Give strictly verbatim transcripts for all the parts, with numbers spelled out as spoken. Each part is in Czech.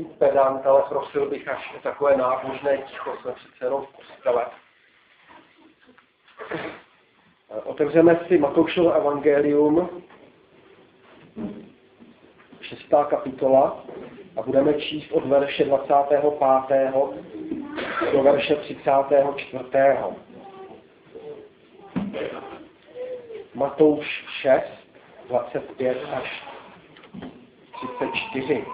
být pedant, ale prosil bych až takové nábožné ticho, jsme přece jenom v kostele. Otevřeme si Matoušovo evangelium, šestá kapitola, a budeme číst od verše dvacátého pátého do verše třicátého čtvrtého Matouš šest, dvacet pět až třicet čtyři.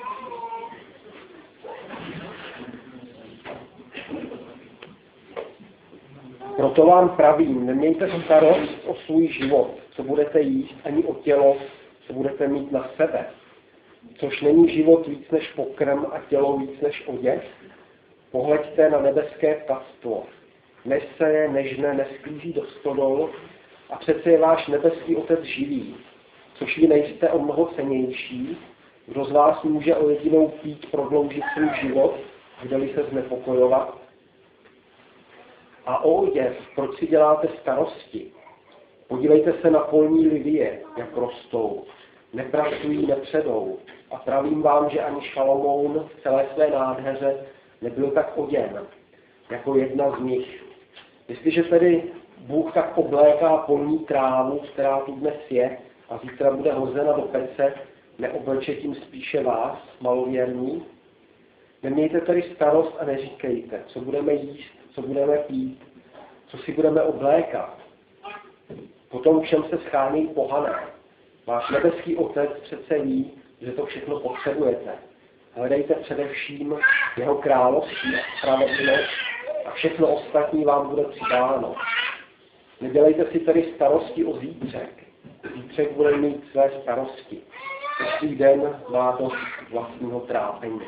Proto vám pravím, nemějte starost o svůj život, co budete jíst, ani o tělo, co budete mít na sebe. Což není život víc než pokrm a tělo víc než oděv. Pohleďte na nebeské ptactvo. Neseje, nežne, nesklízí do stodol, a přece je váš nebeský Otec živý. Což vy nejste o mnoho cennější, kdo z vás může o jedinou pít prodloužit svůj život, kde-li se znepokojovat. A o oděv, proč si děláte starosti? Podívejte se na polní livie, jak rostou. Nepracují, nepředou. A pravím vám, že ani Šalomoun v celé své nádheře nebyl tak oděn, jako jedna z nich. Jestliže tedy Bůh tak obléká polní trávu, která tu dnes je, a zítra bude hozena do pece, neobleče tím spíše vás, malověrní? Nemějte tedy starost a neříkejte, co budeme jíst, co budeme pít, co si budeme oblékat. Potom všem se schání pohané. Váš nebeský Otec přece ví, že to všechno potřebujete. Hledejte především jeho království a spravedlnost a všechno ostatní vám bude přidáno. Nedělejte si tedy starosti o zítřek. Zítřek bude mít své starosti. Každý den má dost vlastního trápení.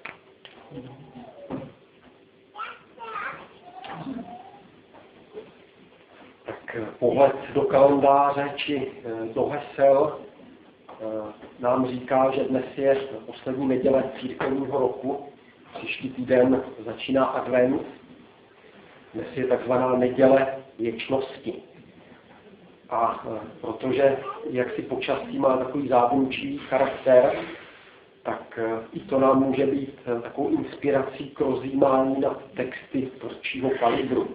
Tak pohled do kalendáře či do hesel nám říká, že dnes je poslední neděle církevního roku. Příští týden začíná advent. Dnes je takzvaná neděle věčnosti. A protože jaksi počasí má takový zábunčivý charakter, tak i to nám může být takovou inspirací k rozjímání nad texty tvrdšího kalibru.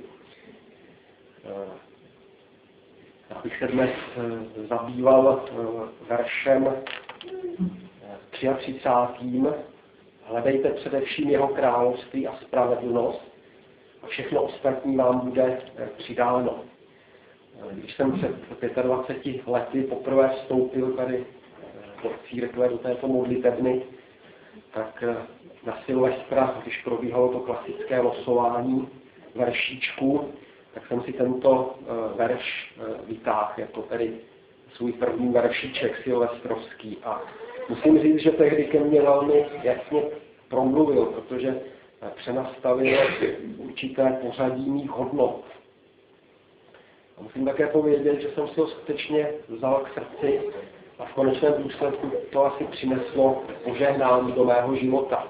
Já bych se dnes zabýval veršem třiatřicátým Hledejte především jeho království a spravedlnost a všechno ostatní vám bude přidáno. Když jsem před dvaceti pěti lety poprvé vstoupil tady do církve, do této modlitebny, tak na Silvestra, když probíhalo to klasické losování veršíčků, tak jsem si tento verš vytáhl jako tedy svůj první veršíček silvestrovský. A musím říct, že tehdy ke mně velmi jasně promluvil, protože přenastavil určité pořadí mých hodnot. A musím také povědět, že jsem si ho skutečně vzal k srdci a v konečném důsledku to asi přineslo požehnání do mého života.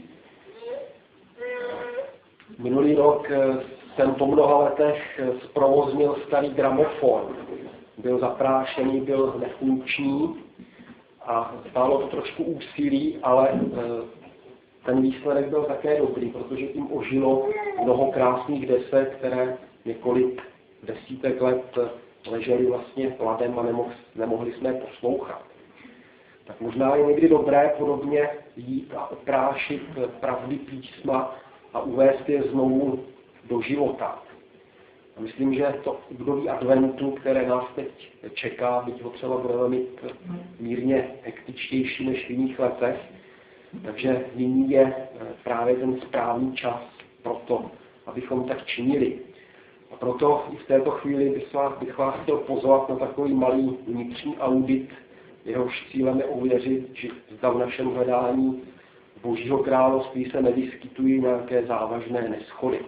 Minulý rok jsem po mnoha letech zprovoznil starý gramofon. Byl zaprášený, byl nefunkční a stálo to trošku úsilí, ale ten výsledek byl také dobrý, protože tím ožilo mnoho krásných desek, které několik desítek let ležely vlastně ladem a nemohli, nemohli jsme je poslouchat. Tak možná je někdy dobré podobně jít a oprášit pravdy písma a uvést je znovu do života. A myslím, že to období adventu, které nás teď čeká, byť ho třeba budeme mít mírně hektičtější než v jiných letech, takže nyní je právě ten správný čas pro to, abychom tak činili. A proto i v této chvíli bych vás, bych vás chtěl pozvat na takový malý vnitřní audit, jehož cílem je ověřit, že zda v našem hledání Božího království se nevyskytují nějaké závažné neshody.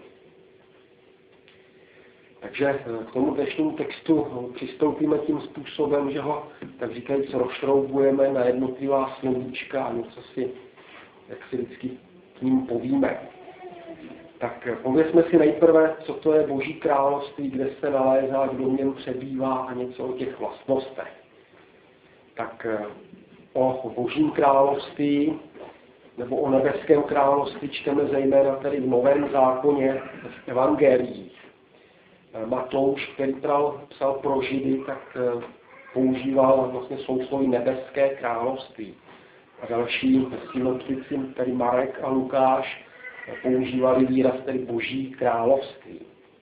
Takže k tomu dnešnímu textu přistoupíme tím způsobem, že ho, tak říkajíc, rozšroubujeme na jednotlivá slovíčka a něco si, jak si vždycky k ním povíme. Tak povězme si nejprve, co to je Boží království, kde se nalézá, kdo v něm přebývá a něco o těch vlastnostech. Tak o Božím království nebo o nebeském království čteme zejména tedy v Novém zákoně, v evangeliích. Matouš, který psal, psal pro Židy, tak používal vlastně sousloví nebeské království. A další synoptici, tedy Marek a Lukáš, používali výraz tedy boží království.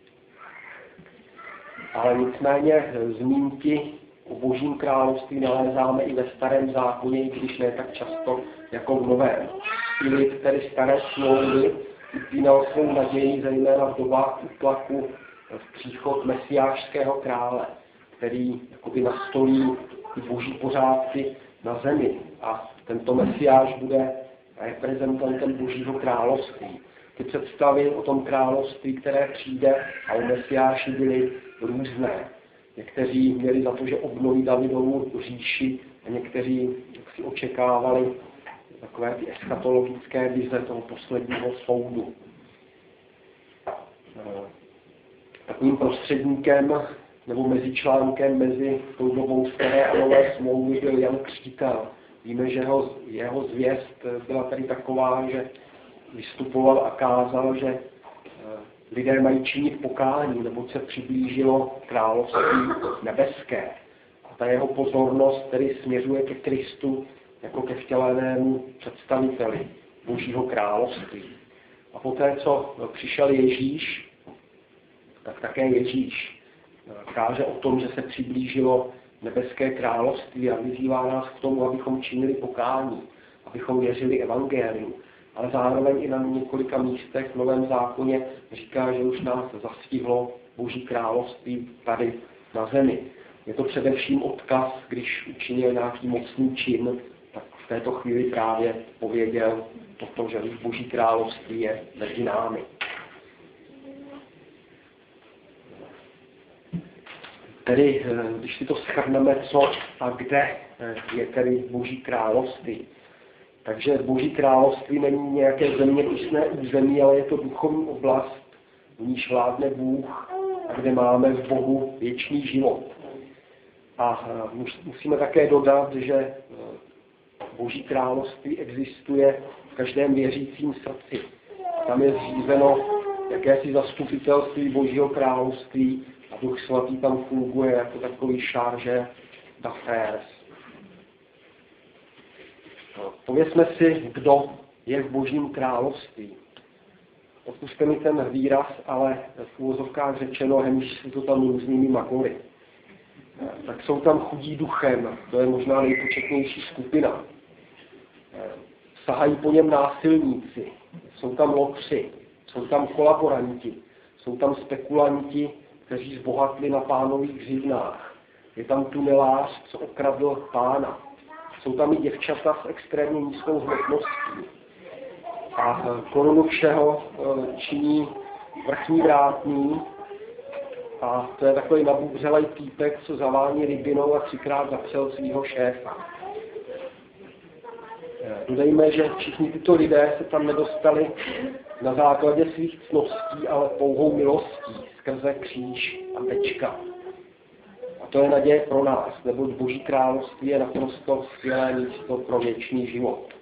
Ale nicméně zmínky o božím království nalézáme i ve starém zákoně, i když ne tak často jako v novém. Filip, tedy staré smlouvy, upínal svou naději zejména v dobách útlaku v příchod mesiášského krále, který jakoby nastolí ty boží pořádky na zemi. A tento mesiáš bude reprezentantem božího království. Ty představy o tom království, které přijde, a o mesiáši byly různé. Někteří měli za to, že obnoví Davidovu říši, a někteří si očekávali takové ty eschatologické vize toho posledního soudu. Takovým prostředníkem nebo mezičlánkem mezi tou dobou staré a nové smlouvy byl Jan Křtitel. Víme, že jeho, jeho zvěst byla tady taková, že vystupoval a kázal, že lidé mají činit pokání, neboť se přiblížilo království nebeské. A ta jeho pozornost tedy směřuje ke Kristu jako ke vtělenému představiteli božího království. A poté, co přišel Ježíš, tak také Ježíš káže o tom, že se přiblížilo nebeské království a vyzývá nás k tomu, abychom činili pokání, abychom věřili evangeliu. Ale zároveň i na několika místech v Novém zákoně říká, že už nás zastihlo boží království tady na zemi. Je to především odkaz, když učinil nějaký mocný čin, tak v této chvíli právě pověděl toto, že už boží království je mezi námi. Tedy, když si to shrneme, co a kde je tedy boží království. Takže boží království není nějaké zeměpisné území, ale je to duchovní oblast, v níž vládne Bůh a kde máme v Bohu věčný život. A musíme také dodat, že boží království existuje v každém věřícím srdci. Tam je zřízeno jakési zastupitelství božího království a Duch svatý tam funguje jako takový charge d'affaires. Povězme si, kdo je v božím království. Odpuste mi ten výraz, ale v úvozovkách řečeno, hemží se to tam různými magory. Tak jsou tam chudí duchem, to je možná nejpočetnější skupina. Sahají po něm násilníci, jsou tam lotři, jsou tam kolaboranti, jsou tam spekulanti, kteří zbohatli na pánových hřivnách. Je tam tunelář, co okradl pána. Jsou tam i děvčata s extrémně nízkou hmotností. A korunu všeho činí vrchní vrátný. A to je takový nabubřelej týpek, co zavání rybinou a třikrát zapřel svýho šéfa. Dodejme, že všichni tyto lidé se tam nedostali na základě svých cností, ale pouhou milostí skrze kříž a tečka. A to je naděje pro nás, neboť Boží království je naprosto skvělé místo pro věčný život.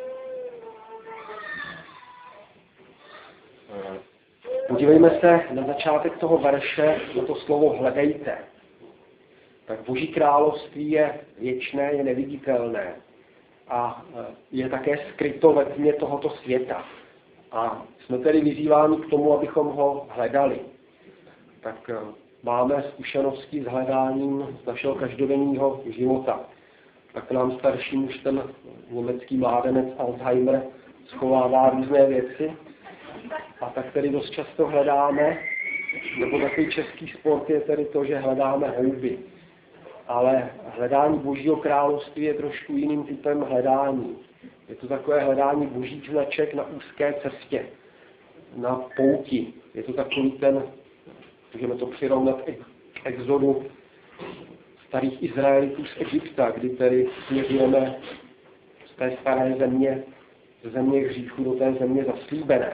Podívejme se na začátek toho verše na to slovo hledejte. Tak Boží království je věčné, je neviditelné a je také skryto ve tmě tohoto světa. A jsme tedy vyzýváni k tomu, abychom ho hledali. Tak máme zkušenosti s hledáním z našeho každodenního života. Tak nám starším už ten německý mládenec Alzheimer schovává různé věci. A tak tedy dost často hledáme, nebo takový český sport je tedy to, že hledáme houby. Ale hledání Božího království je trošku jiným typem hledání. Je to takové hledání božích značek na úzké cestě, na pouti. Je to takový ten, můžeme to přirovnat k exodu starých Izraelitů z Egypta, kdy tedy směřujeme z té staré země, ze země hříchu do té země zaslíbené.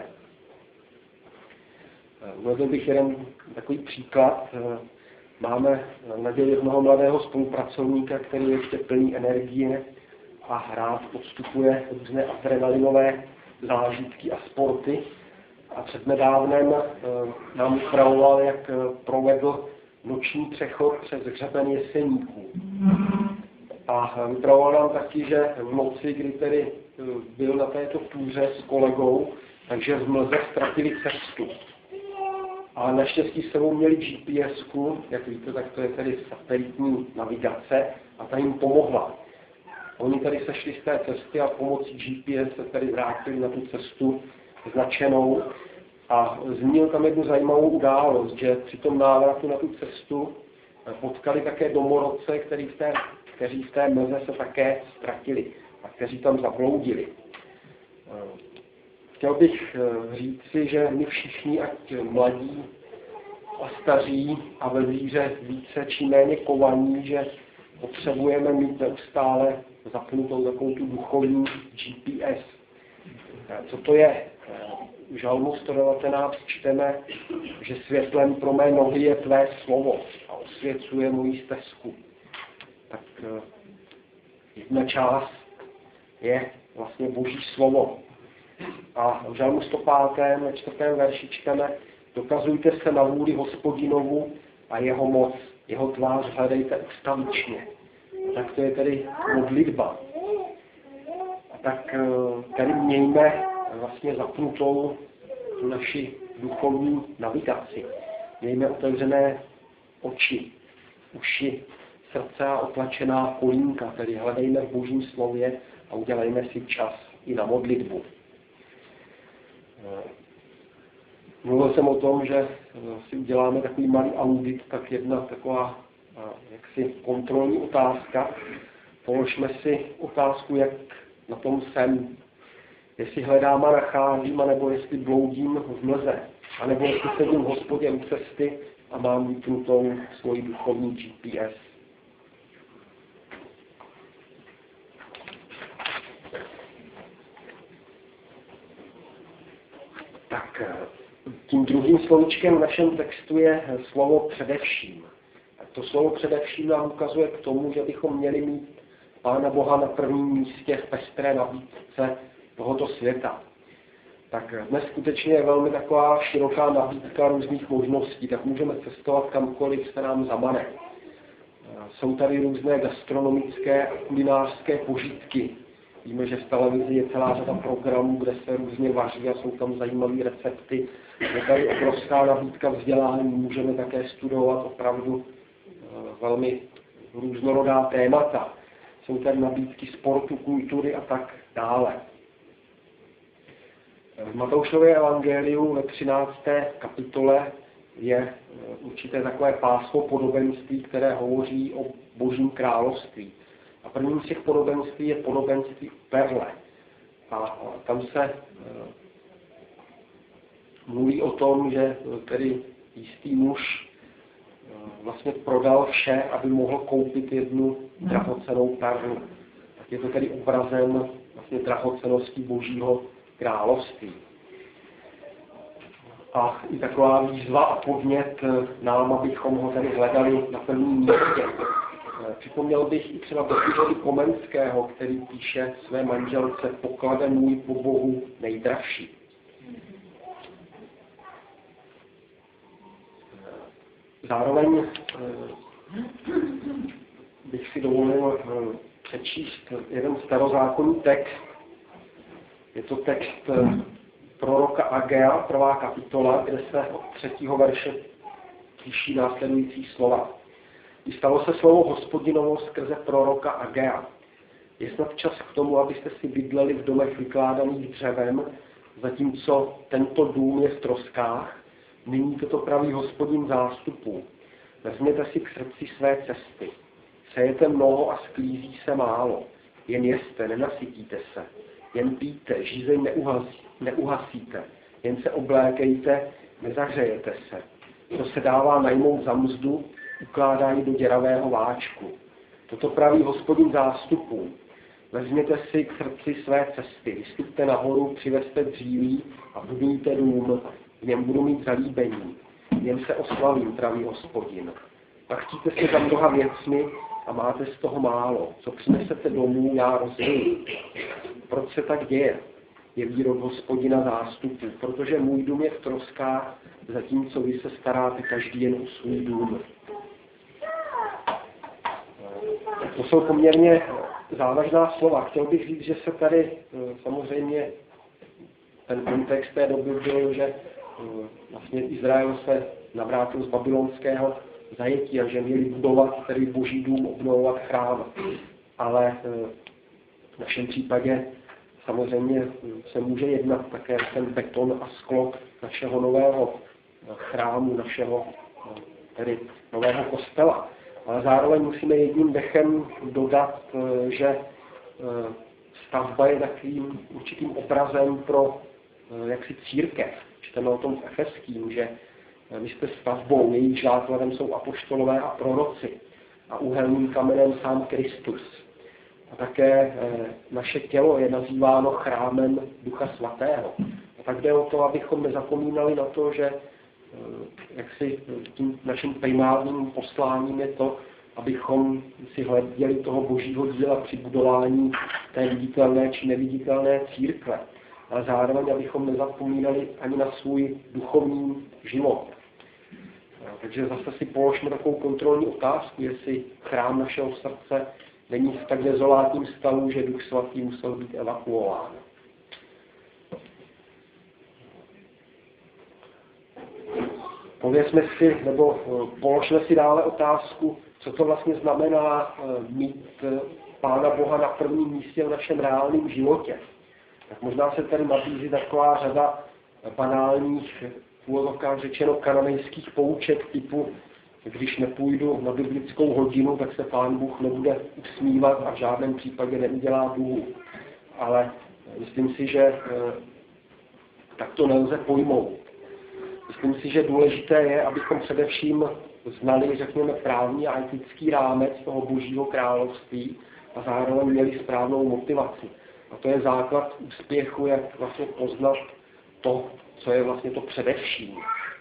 Uvedl bych jeden takový příklad. Máme naději jednoho mladého spolupracovníka, který je ještě plný energie a rád podstupuje různé adrenalinové zážitky a sporty. A přednedávnem nám upravoval, jak provedl noční přechod přes hřeben Jeseníků. A vypravoval nám taky, že v noci, kdy tedy byl na této túře s kolegou, takže v mlze ztratili cestu. A naštěstí s sebou měli G P S ku, jak víte, tak to je tedy satelitní navigace, a ta jim pomohla. Oni tady sešli z té cesty a pomocí G P S se tady vrátili na tu cestu značenou. A zmínil tam jednu zajímavou událost, že při tom návratu na tu cestu potkali také domorodce, kteří v té, kteří v té mlze se také ztratili a kteří tam zabloudili. Chtěl bych říci, že my všichni, ať mladí a staří a ve víře více či méně kovaní, že potřebujeme mít neustále zapnutou takovou tu duchovní G P S. Co to je? V Žalmu sto devatenáct čteme, že světlem pro mé nohy je tvé slovo a osvěcuje moji stezku. Tak jedna část je vlastně Boží slovo. A v Žalmu sto pět ve čtvrtém verši čteme: dokazujte se na vůli Hospodinovu a jeho moc, jeho tvář hledejte ustavičně. Tak to je tedy modlitba. A tak tady mějme vlastně zapnutou tu naši duchovní navigaci. Mějme otevřené oči, uši, srdce a otlačená kolínka, tedy hledejme v Božím slově a udělejme si čas i na modlitbu. Mluvil jsem o tom, že si uděláme takový malý audit, tak jedna taková jaksi kontrolní otázka. Položme si otázku, jak na tom jsem. Jestli hledám a nacházím, anebo jestli bloudím v mlze, anebo jestli sedím v hospodě u cesty a mám vypnutou svoji duchovní G P S. Tak tím druhým slovíčkem v našem textu je slovo především. To slovo především nám ukazuje k tomu, že bychom měli mít Pána Boha na prvním místě v pestré nabídce tohoto světa. Tak dnes skutečně je velmi taková široká nabídka různých možností, tak můžeme cestovat kamkoliv se nám zamane. Jsou tady různé gastronomické a kulinářské požitky. Víme, že v televizi je celá řada programů, kde se různě vaří a jsou tam zajímavé recepty. Je tady obrovská nabídka vzdělání, můžeme také studovat opravdu velmi různorodá témata. Jsou tady nabídky sportu, kultury a tak dále. V Matoušově evangeliu ve třinácté kapitole je určité takové pásmo podobenství, které hovoří o Božím království. A prvním z těch podobenství je podobenství perle. A tam se mluví o tom, že tedy jistý muž vlastně prodal vše, aby mohl koupit jednu drahocennou perlu. Tak je to tedy obrazem vlastně drahocennosti Božího království. A i taková výzva a podnět nám, abychom ho tady hledali na prvním místě. Připomněl bych i třeba Betyžovi Komenského, který píše své manželce: poklade můj po Bohu nejdražší. Zároveň bych si dovolil přečíst jeden starozákonní text. Je to text proroka Agea, prvá kapitola, kde se od třetího verše píší následující slova. I stalo se slovo Hospodinovo skrze proroka Agea. Je snad čas k tomu, abyste si bydleli v domech vykládaných dřevem, zatímco tento dům je v troskách. Nyní toto praví Hospodin zástupů. Vezměte si k srdci své cesty. Sejete mnoho a sklízí se málo. Jen jeste, nenasytíte se. Jen pijte, žízeň neuhasí, neuhasíte. Jen se oblékejte, nezahřejete se. Kdo se dává najmout za mzdu, ukládá ji do děravého váčku. Toto praví Hospodin zástupů. Vezměte si k srdci své cesty. Vystupte nahoru, přivezte dříví a budujte dům. V něm budu mít zalíbení. V něm se oslavím, praví Hospodin. A chtíte se za mnoha věcmi, a máte z toho málo. Co přinesete domů, já rozdělím. Proč se tak děje? Je výrok Hospodina zástupů, protože můj dům je v troskách, zatímco vy se staráte každý jen o svůj dům. To jsou poměrně závažná slova. Chtěl bych říct, že se tady samozřejmě ten kontext té doby byl, že vlastně Izrael se navrátil z babylonského zajetí a že měli budovat tedy Boží dům, obnovovat chrám. Ale v našem případě samozřejmě se může jednat také ten beton a sklo našeho nového chrámu, našeho tedy nového kostela. Ale zároveň musíme jedním dechem dodat, že stavba je takovým určitým obrazem pro jaksi církev. Čteme o tom v Efeským, že vy jste stavbou, jejich základem jsou apoštolové a proroci a úhelným kamenem sám Kristus. A také naše tělo je nazýváno chrámem Ducha Svatého. A tak jde o to, abychom nezapomínali na to, že jaksi tím naším primárním posláním je to, abychom si hleděli toho Božího díla při budování té viditelné či neviditelné církve. Ale zároveň, abychom nezapomínali ani na svůj duchovní život. Takže zase si položme takovou kontrolní otázku, jestli chrám našeho srdce není v tak dezolátním stavu, že Duch Svatý musel být evakuován. Povězme si, nebo položme si dále otázku, co to vlastně znamená mít Pána Boha na prvním místě v našem reálném životě. Tak možná se tady nabízí taková řada banálních, v úvozovkách řečeno kananejských pouček typu, když nepůjdu na biblickou hodinu, tak se Pán Bůh nebude usmívat a v žádném případě neudělá Bůhu. Ale myslím si, že tak to nelze pojmout. Myslím si, že důležité je, abychom především znali, řekněme, právní a etický rámec toho Božího království a zároveň měli správnou motivaci. A to je základ úspěchu, jak vlastně poznat to, co je vlastně to především.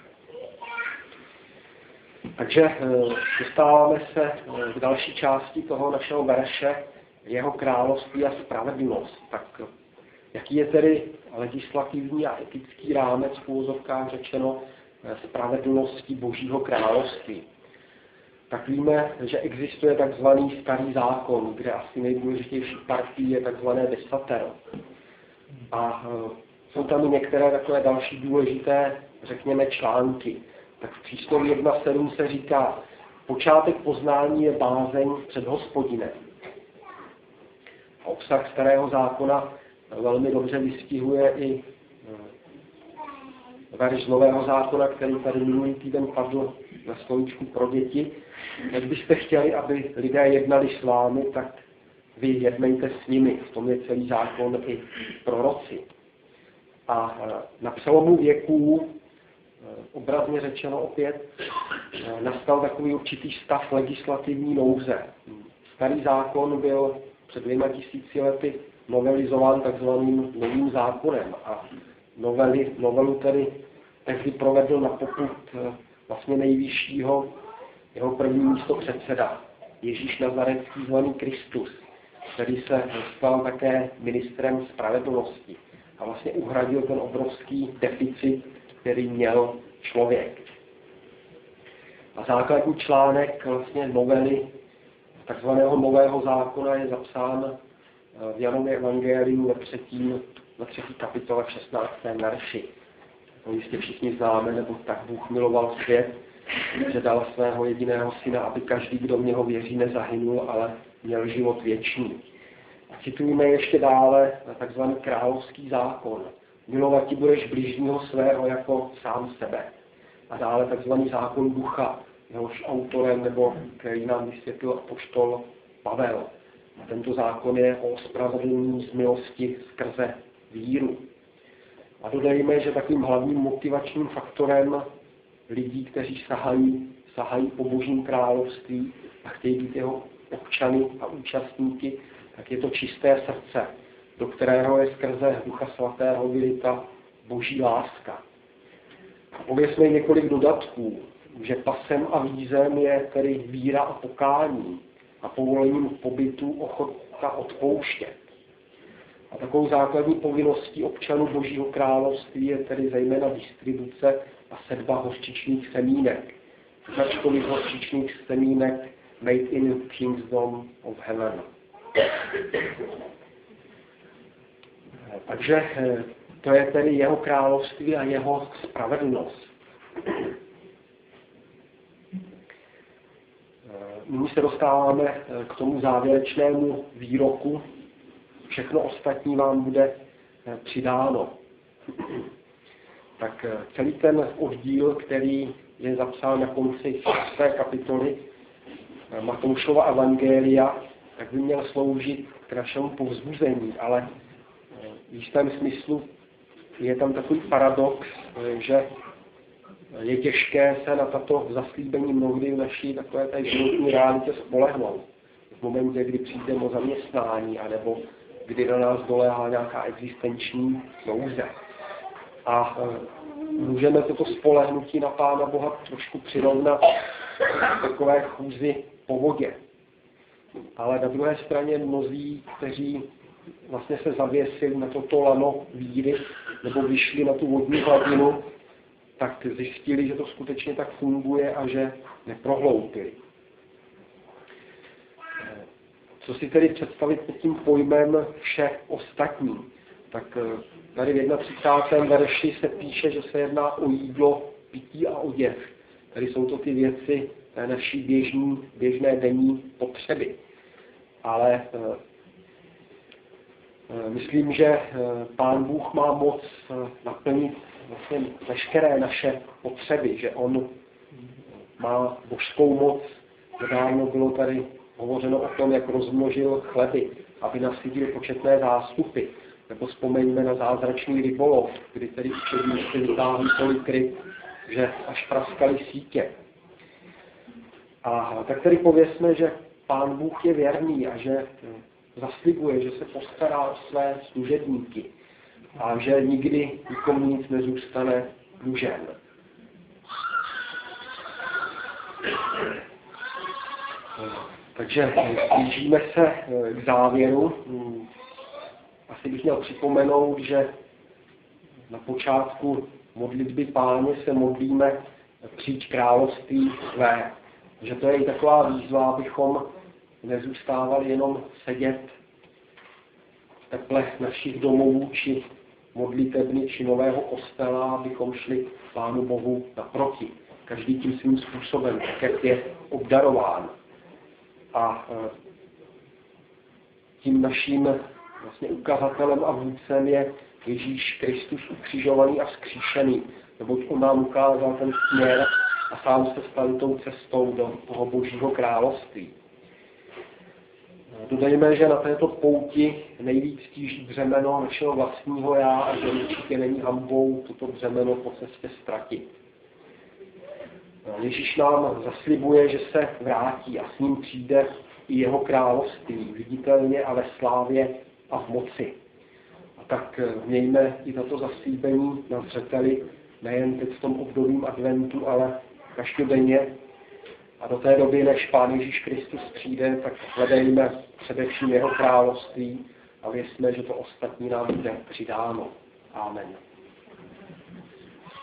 Takže dostáváme se k další části toho našeho verše, jeho království a spravedlnost. Tak jaký je tedy legislativní a etický rámec v úvozovkách řečeno spravedlnosti Božího království? Tak víme, že existuje takzvaný starý zákon, kde asi nejdůležitější partí je takzvané desatero. A jsou tam i některé takové další důležité, řekněme, články. Tak v přísloví jedna sedm se říká, počátek poznání je bázeň před Hospodinem. A obsah starého zákona velmi dobře vystihuje i verš z nového zákona, který tady minulý týden padl na stoličku pro děti. Jak byste chtěli, aby lidé jednali s vámi, tak vy jednejte s nimi. V tom je celý zákon i proroci. A na přelomu věků, obrazně řečeno opět, nastal takový určitý stav legislativní nouze. Starý zákon byl před dvěma tisíci lety novelizován takzvaným novým zákonem a novely, novelu tedy tehdy provedl na popud vlastně nejvyššího jeho první místo předseda Ježíš Nazarecký zvaný Kristus, který se stal také ministrem spravedlnosti a vlastně uhradil ten obrovský deficit, který měl člověk. A základní článek vlastně novely takzvaného nového zákona je zapsán v Janově evangeliu ve třetím, na třetí kapitole v šestnáctém verši. To jistě všichni známe, nebo tak Bůh miloval svět, že dal svého jediného syna, aby každý, kdo v něho věří, nezahynul, ale měl život věčný. A citujeme ještě dále takzvaný královský zákon. Milovat ti budeš bližního svého jako sám sebe. A dále takzvaný zákon ducha, jehož autorem, nebo který nám vysvětlil apoštol Pavel. A tento zákon je o ospravedlnění z milosti skrze víru. A dodejme, že takovým hlavním motivačním faktorem lidí, kteří sahají, sahají po Božím království a chtějí být jeho občany a účastníky, tak je to čisté srdce, do kterého je skrze Ducha Svatého vylita Boží láska. A pověsme několik dodatků, že pasem a vízem je tedy víra a pokání. a povolením pobytu ochota odpouštět. A takovou základní povinností občanů Božího království je tedy zejména distribuce a sedba hořčičných semínek. Značkových hořčičných semínek made in Kingdom of Heaven. Takže to je tedy jeho království a jeho spravedlnost. Nyní se dostáváme k tomu závěrečnému výroku. Všechno ostatní vám bude přidáno. Tak celý ten oddíl, který je zapsán na konci šesté kapitoly Matoušova evangelia, tak by měl sloužit k našemu povzbuzení, ale v jistém smyslu je tam takový paradox, že je těžké se na tato zaslíbení mnohdy v naší takové té životní realitě spolehnout. V momentě, kdy přijde o zaměstnání, anebo kdy na nás doléhá nějaká existenční nouze. A můžeme toto spolehnutí na Pána Boha trošku přirovnat k takové chůzi po vodě. Ale na druhé straně mnozí, kteří vlastně se zavěsili na toto lano víry, nebo vyšli na tu vodní hladinu, tak zjistili, že to skutečně tak funguje a že neprohloupili. Co si tedy představit pod tím pojmem vše ostatní? Tak tady v třicátém prvním verši se píše, že se jedná o jídlo, pití a oděv. Tady jsou to ty věci té naší běžní, běžné denní potřeby. Ale e, e, myslím, že e, Pán Bůh má moc e, naplnit vlastně veškeré naše potřeby, že on má božskou moc. Nedávno bylo tady hovořeno o tom, jak rozmnožil chleby, aby nasytil početné zástupy. Nebo vzpomeňme na zázračný rybolov, kdy tedy učedníci vytáhli tolik ryb, že až praskali sítě. A tak tedy pověsme, že Pán Bůh je věrný a že zaslibuje, že se postará o své služebníky a že nikdy nikomu nic nezůstane dlužen. Takže blížíme se k závěru. Asi bych měl připomenout, že na počátku modlitby Páně se modlíme přijď království své. Že to je i taková výzva, abychom nezůstávali jenom sedět v teple našich domovů, či modlitebny, či nového kostela, abychom šli Pánu Bohu naproti. Každý tím svým způsobem, tak jak je obdarován. A tím naším vlastně ukazatelem a vůdcem je Ježíš Kristus ukřižovaný a vzkříšený. Neboť on nám ukázal ten směr a sám se stal tou cestou do toho Božího království. Dodejme, že na této pouti nejvíc tíží břemeno našeho vlastního já a že určitě není hanbou toto břemeno po cestě ztratit. Ježíš nám zaslibuje, že se vrátí a s ním přijde i jeho království, viditelně a ve slávě a v moci. A tak mějme i tato zaslíbení na zřeteli, nejen teď v tom obdobím adventu, ale každodenně. A do té doby, než Pán Ježíš Kristus přijde, tak hledejme především jeho království a věřme, že to ostatní nám bude přidáno. Amen.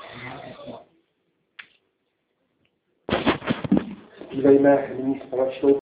Zpívejme nyní společnou